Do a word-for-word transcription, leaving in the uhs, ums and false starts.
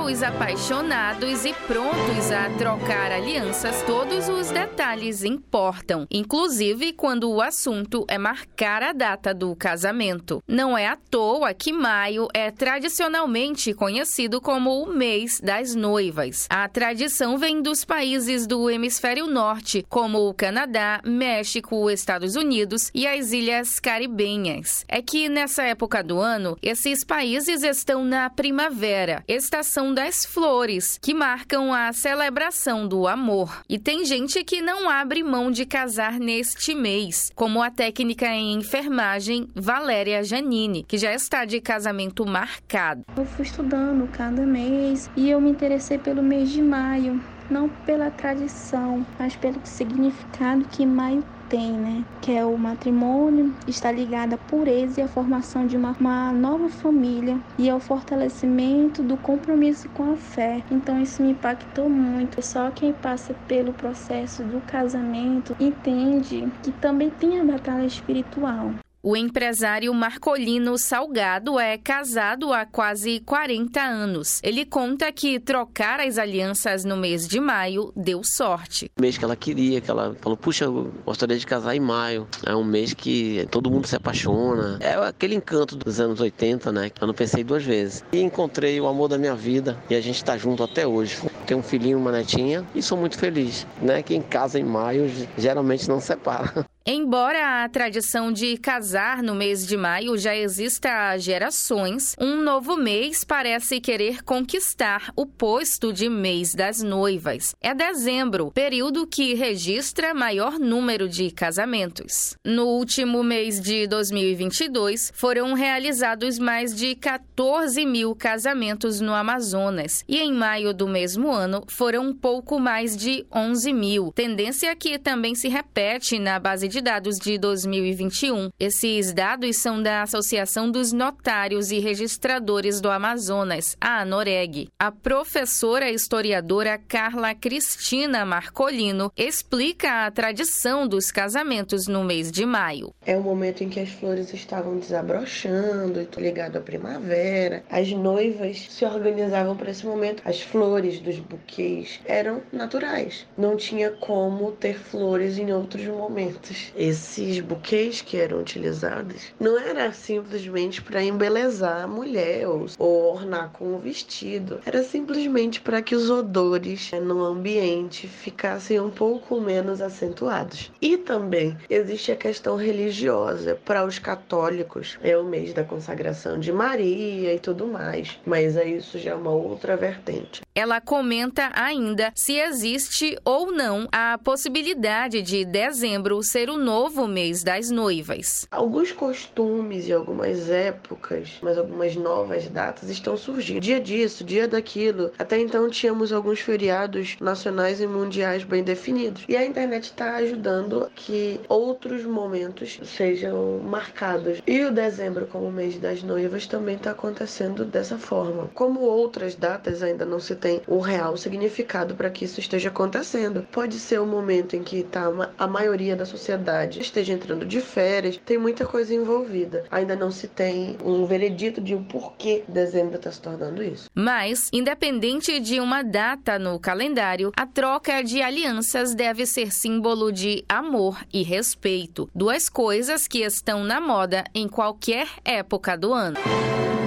os apaixonados e prontos a trocar alianças, todos os detalhes importam, inclusive quando o assunto é marcar a data do casamento. Não é à toa que maio é tradicionalmente conhecido como o mês das noivas. A tradição vem dos países do hemisfério norte, como o Canadá, México, Estados Unidos e as ilhas caribenhas. É que nessa época do ano, esses países estão na primavera, estação das flores, que marcam a celebração do amor. E tem gente que não abre mão de casar neste mês, como a técnica em enfermagem Valéria Janine, que já está de casamento marcado. Eu fui estudando cada mês e eu me interessei pelo mês de maio, não pela tradição, mas pelo significado que maio tem, né? Que é o matrimônio, está ligado à pureza e à formação de uma, uma nova família e ao fortalecimento do compromisso com a fé. Então isso me impactou muito. Só quem passa pelo processo do casamento entende que também tem a batalha espiritual. O empresário Marcolino Salgado é casado há quase quarenta anos. Ele conta que trocar as alianças no mês de maio deu sorte. O mês que ela queria, que ela falou, puxa, eu gostaria de casar em maio. É um mês que todo mundo se apaixona. É aquele encanto dos anos oitenta, né? Eu não pensei duas vezes. E encontrei o amor da minha vida e a gente está junto até hoje. Tenho um filhinho, uma netinha e sou muito feliz, né? Quem casa em maio geralmente não separa. Embora a tradição de casar no mês de maio já exista há gerações, um novo mês parece querer conquistar o posto de mês das noivas. É dezembro, período que registra maior número de casamentos. No último mês de dois mil e vinte e dois, foram realizados mais de quatorze mil casamentos no Amazonas e em maio do mesmo ano foram um pouco mais de onze mil, tendência que também se repete na base de de dados de dois mil e vinte e um. Esses dados são da Associação dos Notários e Registradores do Amazonas, a ANOREG. A professora historiadora Carla Cristina Marcolino explica a tradição dos casamentos no mês de maio. É o momento em que as flores estavam desabrochando, ligado à primavera. As noivas se organizavam para esse momento. As flores dos buquês eram naturais. Não tinha como ter flores em outros momentos. Esses buquês que eram utilizados não era simplesmente para embelezar a mulher ou, ou ornar com o vestido. Era simplesmente para que os odores no ambiente ficassem um pouco menos acentuados. E também existe a questão religiosa. Para os católicos é o mês da consagração de Maria e tudo mais. Mas aí isso já é uma outra vertente. Ela comenta ainda se existe ou não a possibilidade de dezembro ser o novo mês das noivas. Alguns costumes e algumas épocas, mas algumas novas datas estão surgindo. Dia disso, dia daquilo. Até então tínhamos alguns feriados nacionais e mundiais bem definidos. E a internet está ajudando que outros momentos sejam marcados. E o dezembro como mês das noivas também está acontecendo dessa forma. Como outras datas ainda não se tem um real significado para que isso esteja acontecendo. Pode ser o momento em que tá a maioria da sociedade esteja entrando de férias, tem muita coisa envolvida. Ainda não se tem um veredito de o porquê dezembro está se tornando isso. Mas, independente de uma data no calendário, a troca de alianças deve ser símbolo de amor e respeito, duas coisas que estão na moda em qualquer época do ano.